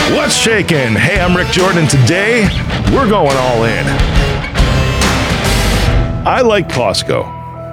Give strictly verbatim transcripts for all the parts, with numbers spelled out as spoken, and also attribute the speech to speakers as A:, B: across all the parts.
A: What's shaking? Hey, I'm Rick Jordan. Today, we're going all in. I like Costco.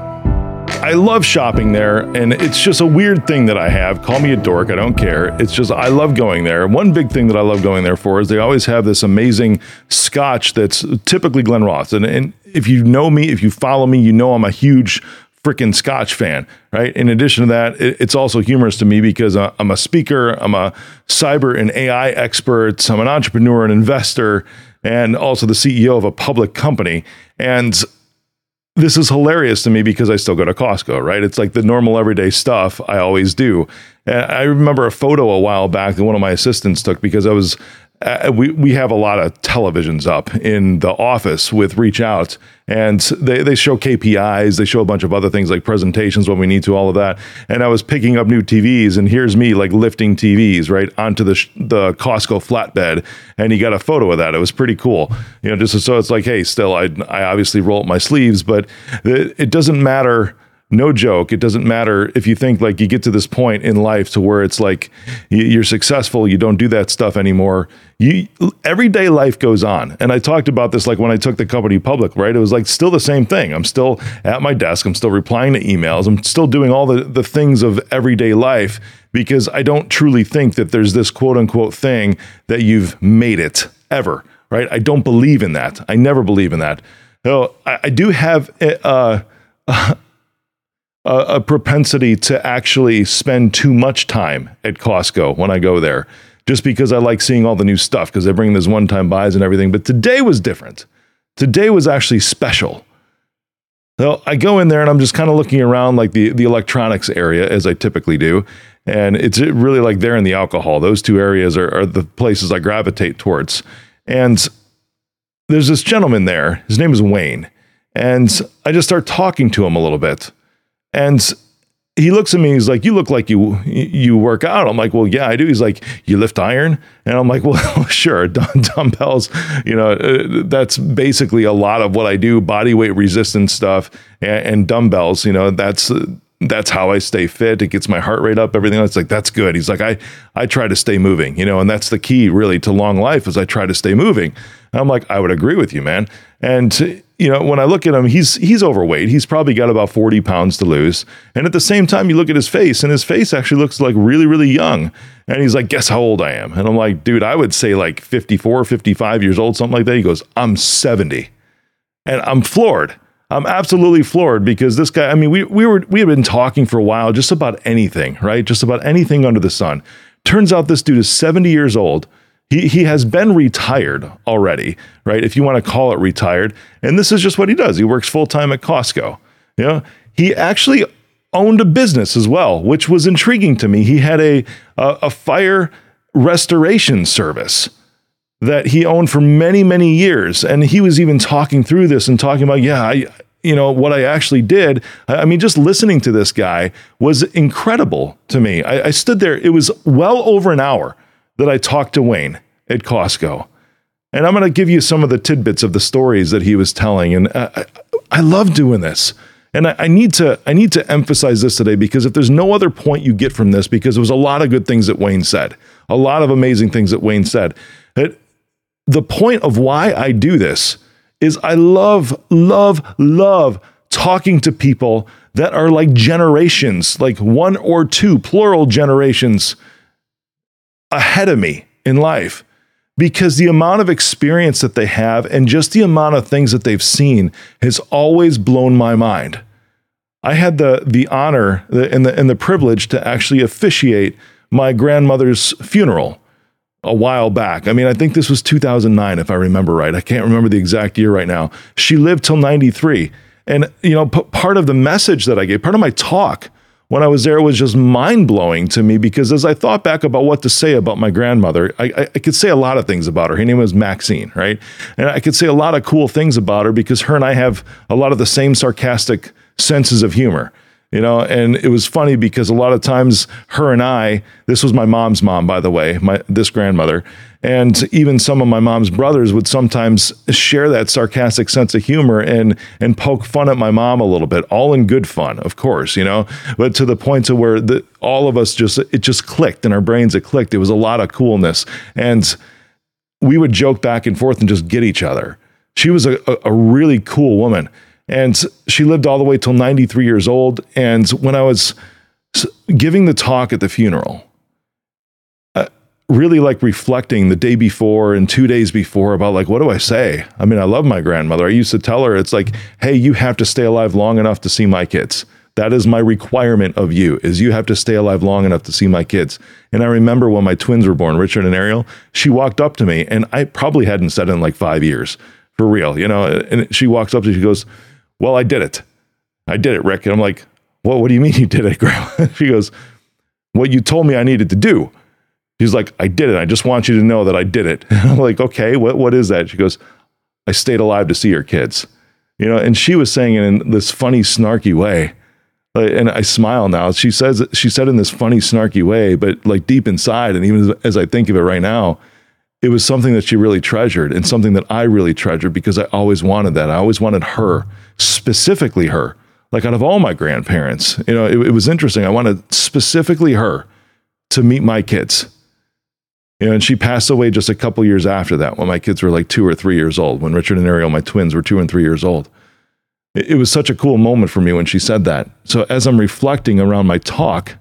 A: I love shopping there, and it's just a weird thing that I have. Call me a dork, I don't care. It's just, I love going there. One big thing that I love going there for is they always have this amazing scotch that's typically Glen Ross. And, and if you know me, if you follow me, you know I'm a huge freaking Scotch fan, right? In addition to that, it, it's also humorous to me because uh, I'm a speaker, I'm a cyber and A I expert, I'm an entrepreneur, an investor, and also the C E O of a public company. And this is hilarious to me because I still go to Costco, right? It's like the normal everyday stuff I always do. And I remember a photo a while back that one of my assistants took because I was, uh, we, we have a lot of televisions up in the office with Reach Out, and they, they show K P Is, they show a bunch of other things like presentations when we need to, all of that. And I was picking up new T Vs, and here's me like lifting T Vs right onto the, sh- the Costco flatbed. And he got a photo of that. It was pretty cool. You know, just so it's like, hey, still, I, I obviously roll up my sleeves, but it, it doesn't matter. No joke. It doesn't matter if you think like you get to this point in life to where it's like you're successful, you don't do that stuff anymore. You everyday life goes on. And I talked about this like when I took the company public, right? It was like still the same thing. I'm still at my desk. I'm still replying to emails. I'm still doing all the, the things of everyday life because I don't truly think that there's this quote unquote thing that you've made it ever, right? I don't believe in that. I never believe in that. So I, I do have uh, uh A, a propensity to actually spend too much time at Costco when I go there, just because I like seeing all the new stuff because they bring those one-time buys and everything. But today was different. Today was actually special. So I go in there and I'm just kind of looking around like the, the electronics area as I typically do. And it's really like there in the alcohol. Those two areas are, are the places I gravitate towards. And there's this gentleman there. His name is Wayne. And I just start talking to him a little bit. And he looks at me, he's like, you look like you you work out. I'm like, well, yeah, I do. He's like, you lift iron? And I'm like, well, sure, dumbbells, you know, uh, that's basically a lot of what I do, body weight resistance stuff and, and dumbbells, you know, that's uh, that's how I stay fit. It gets my heart rate up, everything else. Like, that's good. He's like, I, I try to stay moving, you know, and that's the key really to long life is I try to stay moving. And I'm like, I would agree with you, man. And, you know, when I look at him, he's, he's overweight. He's probably got about forty pounds to lose. And at the same time, you look at his face and his face actually looks like really, really young. And he's like, guess how old I am? And I'm like, dude, I would say like fifty-four, fifty-five years old, something like that. He goes, I'm seventy. And I'm floored. I'm absolutely floored because this guy, I mean, we we were we had been talking for a while just about anything, right? Just about anything under the sun. Turns out this dude is seventy years old. He he has been retired already, right? If you want to call it retired. And this is just what he does. He works full time at Costco. You know, he actually owned a business as well, which was intriguing to me. He had a a, a fire restoration service that he owned for many, many years. And he was even talking through this and talking about, yeah, I, you know, what I actually did. I mean, just listening to this guy was incredible to me. I, I stood there. It was well over an hour that I talked to Wayne at Costco. And I'm going to give you some of the tidbits of the stories that he was telling. And I, I, I love doing this. And I, I need to I need to emphasize this today because if there's no other point you get from this, because there was a lot of good things that Wayne said, a lot of amazing things that Wayne said. It, The point of why I do this is I love, love, love talking to people that are like generations, like one or two plural generations ahead of me in life, because the amount of experience that they have and just the amount of things that they've seen has always blown my mind. I had the the honor and the and the privilege to actually officiate my grandmother's funeral a while back. I mean, I think this was two thousand nine, if I remember right. I can't remember the exact year right now. She lived till ninety-three. And, you know, p- part of the message that I gave, part of my talk when I was there was just mind-blowing to me, because as I thought back about what to say about my grandmother, I, I, I could say a lot of things about her. Her name was Maxine, right? And I could say a lot of cool things about her because her and I have a lot of the same sarcastic senses of humor. you know, and it was funny because a lot of times her and I, this was my mom's mom, by the way, my this grandmother, and even some of my mom's brothers would sometimes share that sarcastic sense of humor and and poke fun at my mom a little bit, all in good fun, of course, you know, but to the point to where the, all of us just, it just clicked in our brains, it clicked. It was a lot of coolness. And we would joke back and forth and just get each other. She was a, a, a really cool woman. And she lived all the way till ninety-three years old. And when I was giving the talk at the funeral, uh, really like reflecting the day before and two days before about like, what do I say? I mean, I love my grandmother. I used to tell her, it's like, hey, you have to stay alive long enough to see my kids. That is my requirement of you, is you have to stay alive long enough to see my kids. And I remember when my twins were born, Richard and Ariel, she walked up to me, and I probably hadn't said it in like five years, for real, you know, and she walks up to me, she goes, well, I did it. I did it, Rick. And I'm like, well, what do you mean you did it, Grandma? She goes, what you told me I needed to do. She's like, I did it. I just want you to know that I did it. And I'm like, okay, what, what is that? She goes, I stayed alive to see your kids. You know, and she was saying it in this funny, snarky way. And I smile now. She says, she said in this funny, snarky way, but like deep inside, and even as I think of it right now, it was something that she really treasured and something that I really treasured because I always wanted that. I always wanted her, specifically her, like out of all my grandparents. You know, it, it was interesting. I wanted specifically her to meet my kids. You know, and she passed away just a couple years after that when my kids were like two or three years old, when Richard and Ariel, my twins, were two and three years old. It, it was such a cool moment for me when she said that. So as I'm reflecting around my talk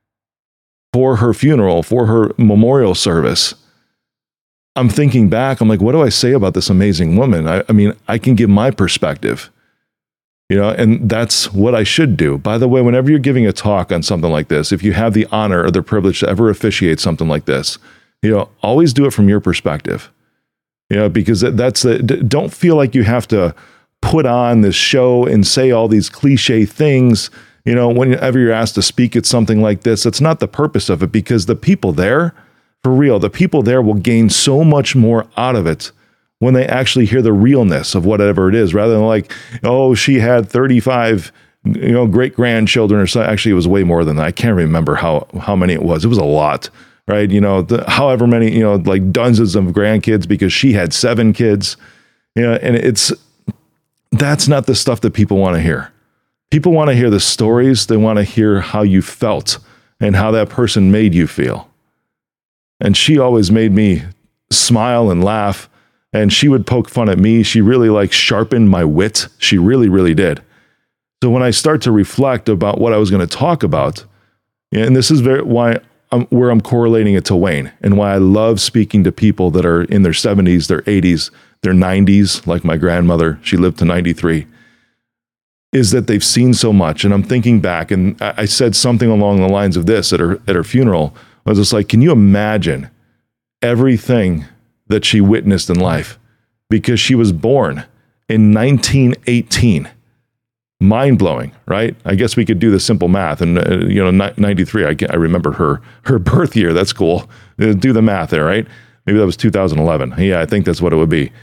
A: for her funeral, for her memorial service, I'm thinking back, I'm like, what do I say about this amazing woman? I, I mean, I can give my perspective, you know, and that's what I should do. By the way, whenever you're giving a talk on something like this, if you have the honor or the privilege to ever officiate something like this, you know, always do it from your perspective, you know, because that's the, don't feel like you have to put on this show and say all these cliche things. You know, whenever you're asked to speak at something like this, that's not the purpose of it, because the people there, for real, the people there will gain so much more out of it when they actually hear the realness of whatever it is, rather than like, oh, she had thirty-five, you know, great grandchildren or so. Actually, it was way more than that. I can't remember how, how many it was. It was a lot, right? You know, the, however many, you know, like dozens of grandkids, because she had seven kids, you know, and it's, that's not the stuff that people want to hear. People want to hear the stories. They want to hear how you felt and how that person made you feel. And she always made me smile and laugh, and she would poke fun at me. She really like sharpened my wit. She really, really did. So when I start to reflect about what I was going to talk about, and this is very why I'm, where I'm correlating it to Wayne, and why I love speaking to people that are in their seventies, their eighties, their nineties, like my grandmother, she lived to ninety-three, is that they've seen so much. And I'm thinking back, and I said something along the lines of this at her, at her funeral. I was just like, can you imagine everything that she witnessed in life? Because she was born in nineteen eighteen. Mind blowing, right? I guess we could do the simple math. And, uh, you know, ninety-three, I, I remember her, her birth year. That's cool. Uh, do the math there, right? Maybe that was two thousand eleven. Yeah, I think that's what it would be.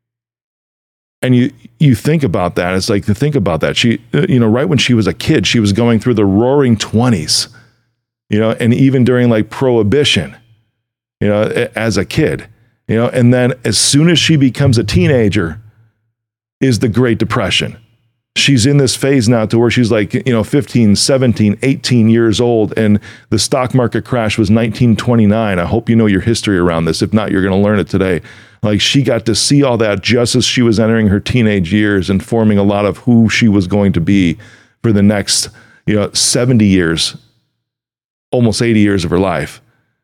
A: And you, you think about that. It's like to think about that. She, uh, you know, right when she was a kid, she was going through the roaring twenties. You know, and even during like Prohibition, you know, as a kid, you know, and then as soon as she becomes a teenager is the Great Depression. She's in this phase now to where she's like, you know, fifteen, seventeen, eighteen years old, and the stock market crash was nineteen twenty-nine. I hope you know your history around this. If not, you're going to learn it today. Like, she got to see all that just as she was entering her teenage years and forming a lot of who she was going to be for the next, you know, seventy years. Almost eighty years of her life.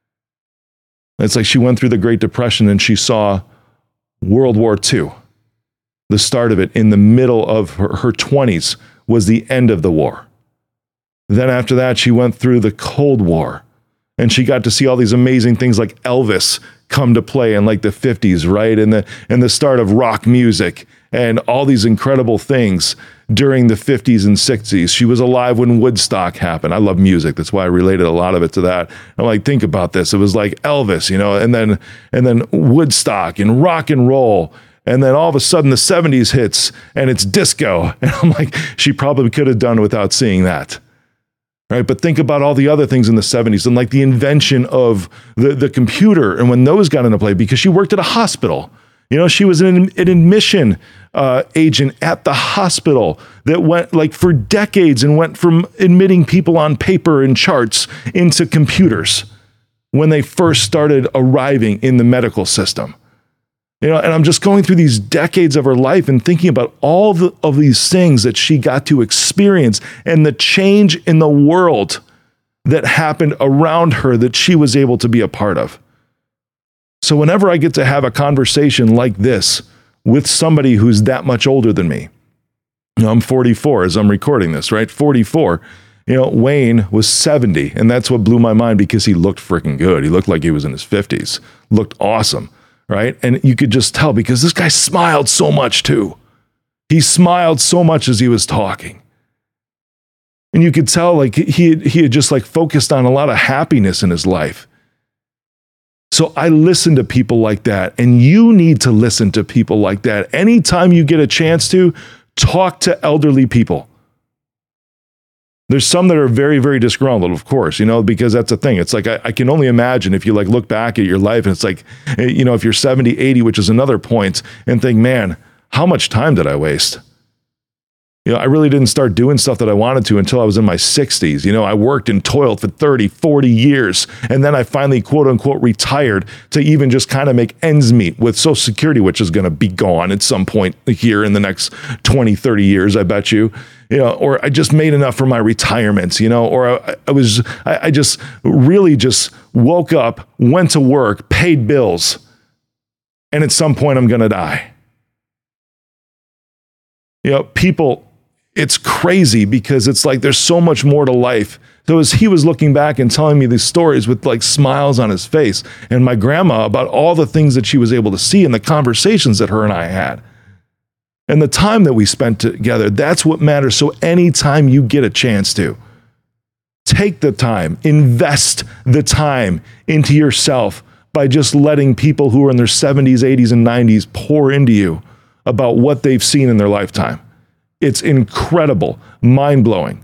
A: It's like she went through the Great Depression and she saw World War Two. The start of it in the middle of her, her twenties was the end of the war. Then after that, she went through the Cold War, and she got to see all these amazing things like Elvis come to play in like the fifties, right? And the, and the start of rock music and all these incredible things during the fifties and sixties. She was alive when Woodstock happened. I love music. That's why I related a lot of it to that. I'm like, think about this. It was like Elvis, you know, and then, and then Woodstock and rock and roll. And then all of a sudden the seventies hits and it's disco. And I'm like, she probably could have done without seeing that. right? But think about all the other things in the seventies and like the invention of the, the computer and when those got into play, because she worked at a hospital. You know, she was an, an admission uh, agent at the hospital that went like for decades and went from admitting people on paper and charts into computers when they first started arriving in the medical system. You know, and I'm just going through these decades of her life and thinking about all the, of these things that she got to experience and the change in the world that happened around her that she was able to be a part of. So whenever I get to have a conversation like this with somebody who's that much older than me, you know, I'm forty-four as I'm recording this, right? forty-four. You know, Wayne was seventy, and that's what blew my mind because he looked freaking good. He looked like he was in his fifties, looked awesome, right? And you could just tell because this guy smiled so much too. He smiled so much as he was talking. And you could tell like he had, he had just like focused on a lot of happiness in his life. So I listen to people like that, and you need to listen to people like that. Anytime you get a chance to, talk to elderly people. There's some that are very, very disgruntled, of course, you know, because that's the thing. It's like, I, I can only imagine if you like look back at your life and it's like, you know, if you're seventy, eighty, which is another point, and think, man, how much time did I waste? You know, I really didn't start doing stuff that I wanted to until I was in my sixties. You know, I worked and toiled for thirty, forty years. And then I finally, quote unquote, retired to even just kind of make ends meet with Social Security, which is going to be gone at some point here in the next twenty, thirty years, I bet you. You know, or I just made enough for my retirements, you know, or I, I was, I, I just really just woke up, went to work, paid bills. And at some point I'm going to die. You know, people, it's crazy because it's like there's so much more to life. So as he was looking back and telling me these stories with like smiles on his face, and my grandma about all the things that she was able to see and the conversations that her and I had and the time that we spent together, that's what matters. So anytime you get a chance to, take the time, invest the time into yourself by just letting people who are in their seventies, eighties, and nineties pour into you about what they've seen in their lifetime. It's incredible, mind-blowing.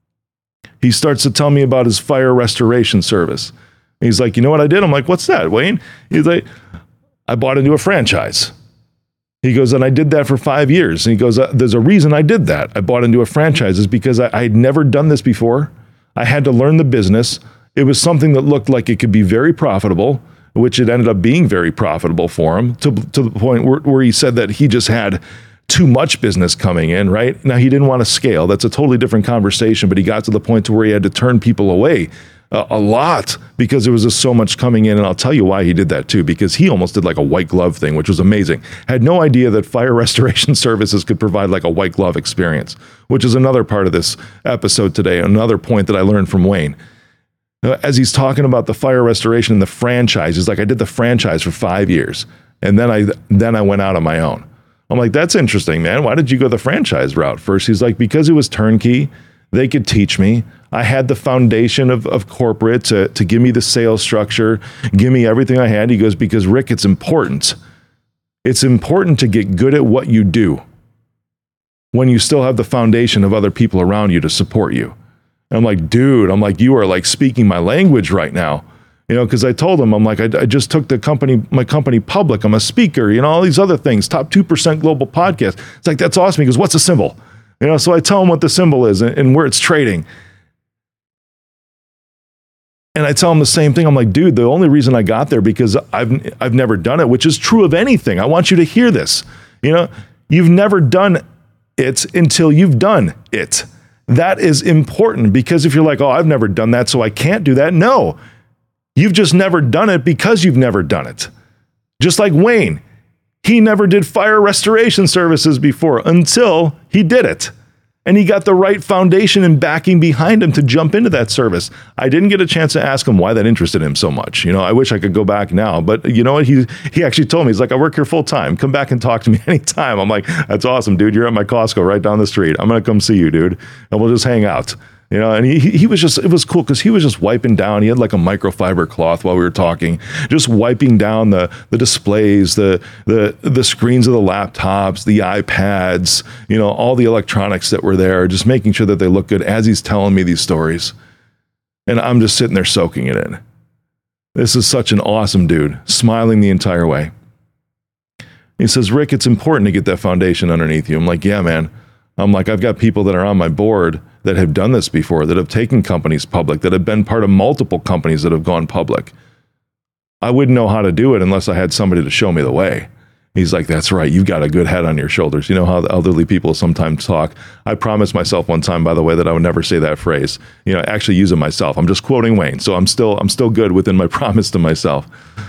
A: He starts to tell me about his fire restoration service. He's like, you know what I did? I'm like, what's that, Wayne? He's like, I bought into a franchise. He goes, and I did that for five years. And he goes, there's a reason I did that. I bought into a franchise is because I, I had never done this before. I had to learn the business. It was something that looked like it could be very profitable, which it ended up being very profitable for him to, to the point where, where he said that he just had too much business coming in, right? Now, he didn't want to scale. That's a totally different conversation, but he got to the point to where he had to turn people away uh, a lot because there was just so much coming in. And I'll tell you why he did that too, because he almost did like a white glove thing, which was amazing. Had no idea that fire restoration services could provide like a white glove experience, which is another part of this episode today. Another point that I learned from Wayne. As he's talking about the fire restoration and the franchise, he's like, I did the franchise for five years. And then I, then I went out on my own. I'm like, that's interesting, man. Why did you go the franchise route first? He's like, because it was turnkey. They could teach me. I had the foundation of, of corporate to, to give me the sales structure, give me everything I had. He goes, because Rick, it's important. It's important to get good at what you do when you still have the foundation of other people around you to support you. And I'm like, dude, I'm like, you are like speaking my language right now. You know, because I told him, I'm like, I, I just took the company, my company public. I'm a speaker, you know, all these other things, top two percent global podcast. It's like, that's awesome. He goes, what's the symbol? You know, so I tell him what the symbol is and, and where it's trading. And I tell him the same thing. I'm like, dude, the only reason I got there because I've, I've never done it, which is true of anything. I want you to hear this. You know, you've never done it until you've done it. That is important because if you're like, oh, I've never done that, so I can't do that. No. You've just never done it because you've never done it. Just like Wayne, he never did fire restoration services before until he did it. And he got the right foundation and backing behind him to jump into that service. I didn't get a chance to ask him why that interested him so much. You know, I wish I could go back now, but you know what? He, he actually told me, he's like, I work here full time. Come back and talk to me anytime. I'm like, that's awesome, dude. You're at my Costco right down the street. I'm going to come see you, dude. And we'll just hang out. You know, and he he was just, it was cool because he was just wiping down. He had like a microfiber cloth while we were talking, just wiping down the the displays, the the the screens of the laptops, the iPads, you know, all the electronics that were there, just making sure that they look good as he's telling me these stories. And I'm just sitting there soaking it in. This is such an awesome dude, smiling the entire way. He says, Rick, it's important to get that foundation underneath you. I'm like, yeah, man. I'm like, I've got people that are on my board that have done this before, that have taken companies public, that have been part of multiple companies that have gone public. I wouldn't know how to do it unless I had somebody to show me the way. He's like, that's right. You've got a good head on your shoulders. You know how the elderly people sometimes talk. I promised myself one time, by the way, that I would never say that phrase. You know, actually use it myself. I'm just quoting Wayne. So I'm still, I'm still good within my promise to myself.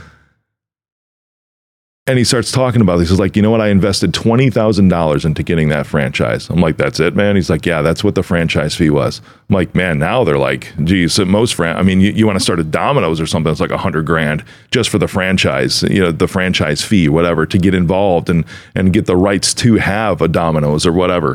A: And he starts talking about this. He's like, you know what? I invested twenty thousand dollars into getting that franchise. I'm like, that's it, man? He's like, yeah, that's what the franchise fee was. I'm like, man, now they're like, geez, at most, fran- I mean, you, you want to start a Domino's or something, it's like a hundred grand just for the franchise, you know, the franchise fee, whatever, to get involved and, and get the rights to have a Domino's or whatever.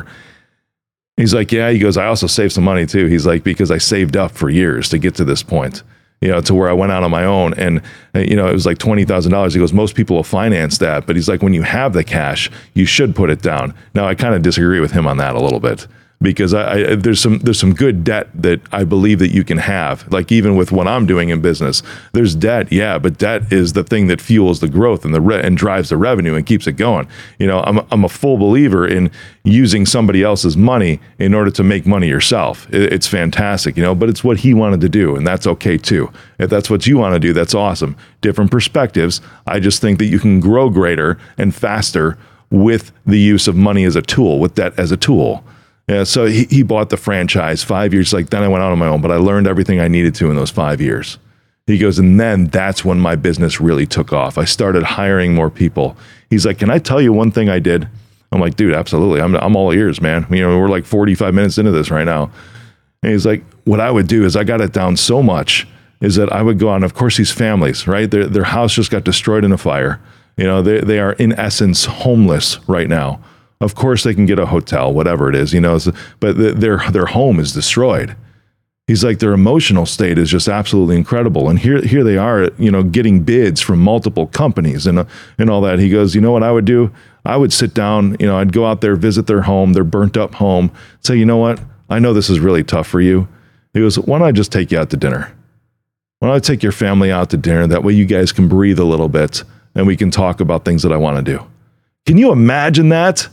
A: He's like, yeah, he goes, I also saved some money too. He's like, because I saved up for years to get to this point. You know, to where I went out on my own and, you know, it was like twenty thousand dollars. He goes, most people will finance that. But he's like, when you have the cash, you should put it down. Now, I kind of disagree with him on that a little bit because I, I there's some there's some good debt that I believe that you can have. Like even with what I'm doing in business, there's debt. Yeah, but debt is the thing that fuels the growth and the re- and drives the revenue and keeps it going. You know, I'm I'm a full believer in using somebody else's money in order to make money yourself. It, it's fantastic, you know, but it's what he wanted to do, and that's okay too. If that's what you want to do, that's awesome. Different perspectives. I just think that you can grow greater and faster with the use of money as a tool, with debt as a tool. Yeah, so he, he bought the franchise five years. Like, then I went out on my own, but I learned everything I needed to in those five years. He goes, and then that's when my business really took off. I started hiring more people. He's like, can I tell you one thing I did? I'm like, dude, absolutely. I'm I'm all ears, man. You know, we're like forty-five minutes into this right now. And he's like, what I would do is I got it down so much is that I would go on, of course, these families, right? Their their house just got destroyed in a fire. You know, they they are in essence homeless right now. Of course, they can get a hotel, whatever it is, you know, but their their home is destroyed. He's like, their emotional state is just absolutely incredible. And here here they are, you know, getting bids from multiple companies and, uh, and all that. He goes, you know what I would do? I would sit down, you know, I'd go out there, visit their home, their burnt up home, say, you know what? I know this is really tough for you. He goes, why don't I just take you out to dinner? Why don't I take your family out to dinner? That way you guys can breathe a little bit and we can talk about things that I want to do. Can you imagine that?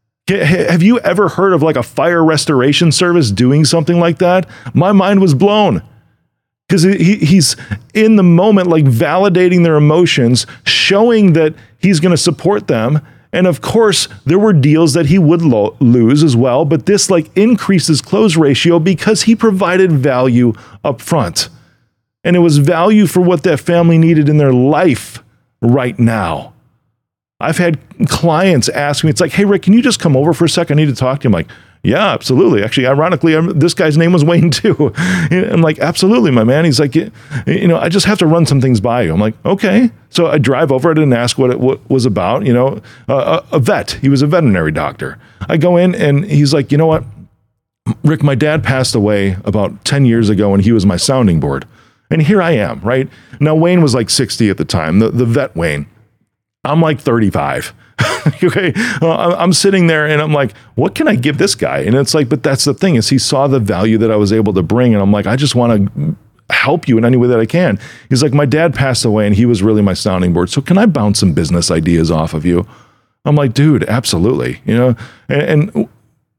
A: Have you ever heard of like a fire restoration service doing something like that? My mind was blown because he, he's in the moment, like validating their emotions, showing that he's going to support them. And of course, there were deals that he would lo- lose as well, but this like increases close ratio because he provided value up front. And it was value for what that family needed in their life right now. I've had clients ask me, it's like, hey, Rick, can you just come over for a second? I need to talk to you. I'm like, yeah, absolutely. Actually, ironically, I'm, this guy's name was Wayne too. I'm like, absolutely, my man. He's like, you know, I just have to run some things by you. I'm like, okay. So I drive over. I didn't ask what it what was about. You know, uh, a, a vet. He was a veterinary doctor. I go in and he's like, you know what, Rick, my dad passed away about ten years ago and he was my sounding board. And here I am, right? Now, Wayne was like sixty at the time, the, the vet Wayne. I'm like thirty-five. Okay. Uh, I'm sitting there and I'm like, what can I give this guy? And it's like, but that's the thing is he saw the value that I was able to bring. And I'm like, I just want to help you in any way that I can. He's like, my dad passed away and he was really my sounding board. So can I bounce some business ideas off of you? I'm like, dude, absolutely. You know, and, and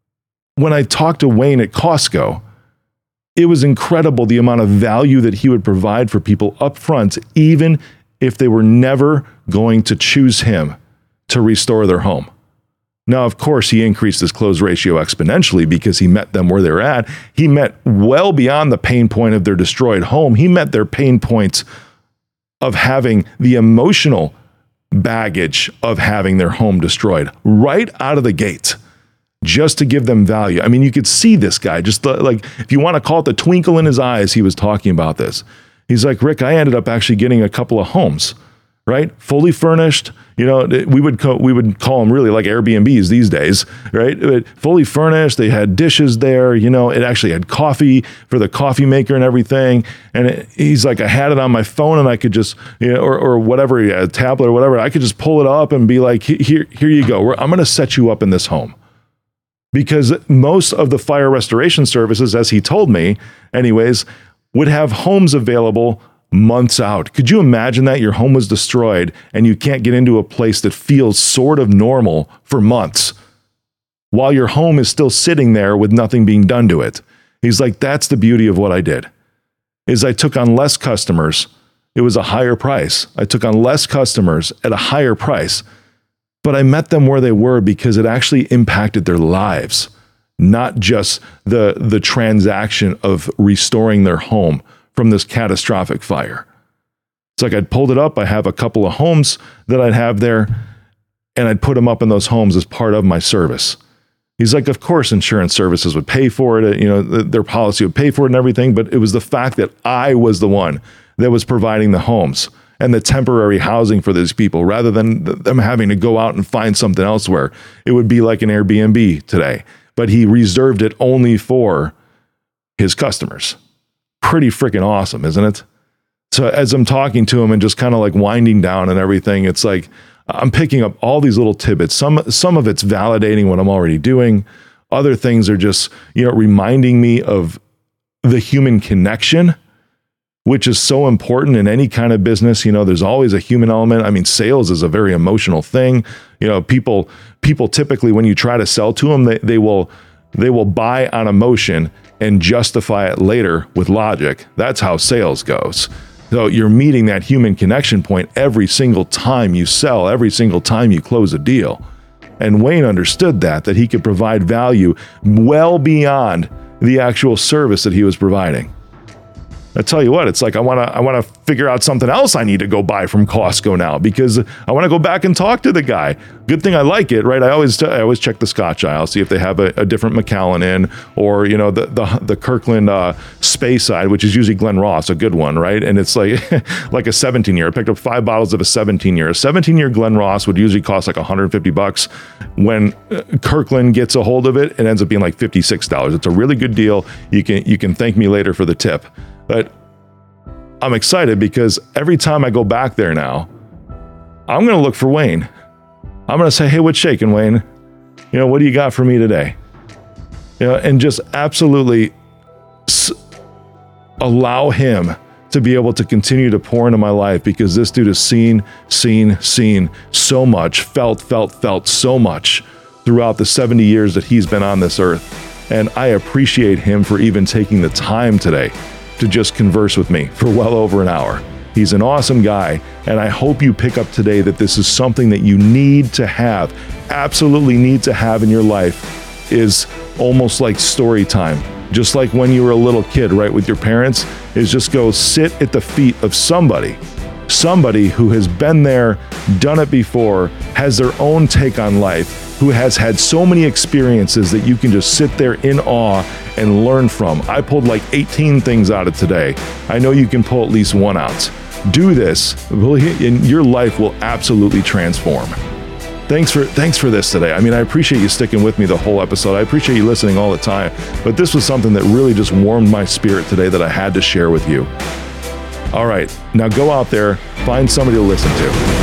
A: when I talked to Wayne at Costco, it was incredible the amount of value that he would provide for people up front, even if they were never going to choose him to restore their home. Now, of course, he increased his close ratio exponentially because he met them where they're at. He met well beyond the pain point of their destroyed home. He met their pain points of having the emotional baggage of having their home destroyed right out of the gate, just to give them value. I mean, you could see this guy, just the, like, if you want to call it the twinkle in his eyes, he was talking about this. He's like, Rick, I ended up actually getting a couple of homes, right? Fully furnished. You know, we would co- we would call them really like Airbnbs these days, right? But fully furnished. They had dishes there. You know, it actually had coffee for the coffee maker and everything. And it, he's like, I had it on my phone and I could just, you know, or or whatever, a tablet or whatever. I could just pull it up and be like, here, here you go. I'm going to set you up in this home. Because most of the fire restoration services, as he told me, anyways, would have homes available months out. Could you imagine that your home was destroyed and you can't get into a place that feels sort of normal for months while your home is still sitting there with nothing being done to it? He's like, that's the beauty of what I did, is I took on less customers. It was a higher price. I took on less customers at a higher price, but I met them where they were because it actually impacted their lives, not just the, the transaction of restoring their home from this catastrophic fire. It's like I'd pulled it up. I have a couple of homes that I'd have there, and I'd put them up in those homes as part of my service. He's like, of course, insurance services would pay for it. You know, their policy would pay for it and everything. But it was the fact that I was the one that was providing the homes and the temporary housing for these people, rather than them having to go out and find something elsewhere. It would be like an Airbnb today, but he reserved it only for his customers. Pretty freaking awesome, isn't it? So as I'm talking to him and just kind of like winding down and everything, it's like I'm picking up all these little tidbits. Some some of it's validating what I'm already doing. Other things are just, you know, reminding me of the human connection, which is so important in any kind of business. You know, there's always a human element. I mean, sales is a very emotional thing. You know, people people typically, when you try to sell to them, they, they will they will buy on emotion and justify it later with logic. That's how sales goes. So you're meeting that human connection point every single time you sell, every single time you close a deal. And Wayne understood that, that he could provide value well beyond the actual service that he was providing. I tell you what, it's like I want to I want to figure out something else I need to go buy from Costco now, because I want to go back and talk to the guy. Good thing I like it, right? I always t- I always check the Scotch aisle, see if they have a, a different Macallan in, or you know the the, the Kirkland uh, Space side, which is usually Glen Ross, a good one, right? And it's like like a seventeen year. I picked up five bottles of a seventeen year. A seventeen year Glen Ross would usually cost like one hundred fifty bucks. When uh, Kirkland gets a hold of it, it ends up being like fifty-six dollars. It's a really good deal. You can you can thank me later for the tip. But I'm excited because every time I go back there now, I'm going to look for Wayne. I'm going to say, hey, what's shaking, Wayne? You know, what do you got for me today? You know, and just absolutely s- allow him to be able to continue to pour into my life, because this dude has seen, seen, seen so much, felt, felt, felt so much throughout the seventy years that he's been on this earth. And I appreciate him for even taking the time today to just converse with me for well over an hour. He's an awesome guy, and I hope you pick up today that this is something that you need to have, absolutely need to have in your life, is almost like story time. Just like when you were a little kid, right, with your parents, is just go sit at the feet of somebody, somebody who has been there, done it before, has their own take on life, who has had so many experiences that you can just sit there in awe and learn from. I pulled like eighteen things out of today. I know you can pull at least one out. Do this, and your life will absolutely transform. Thanks for thanks for this today. I mean, I appreciate you sticking with me the whole episode. I appreciate you listening all the time. But this was something that really just warmed my spirit today that I had to share with you. All right, now go out there, find somebody to listen to.